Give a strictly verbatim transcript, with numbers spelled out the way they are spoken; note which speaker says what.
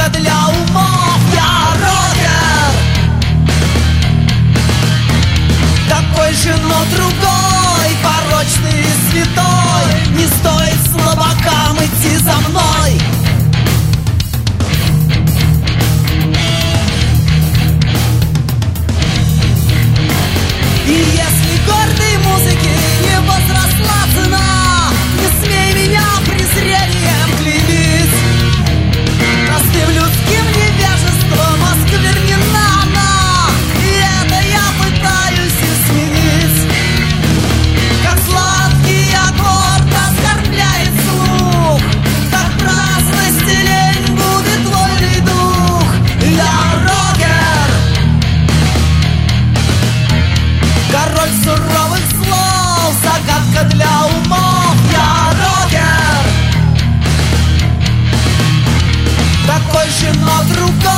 Speaker 1: загадка для умов. Я рокер, такой же, но другой, порочный и святой. Не стоит слабакам идти за мной. И если гордой музыки не возросла цена, не смей меня презрением клеймить. Простым людским невежеством осквернена она, и это я пытаюсь изменить. Как сладкий аккорд оскорбляет слух, так праздность и лень губит вольный дух. Я рокер, король суровых слов, загадка для умов. Я рокер, такой же, но другой.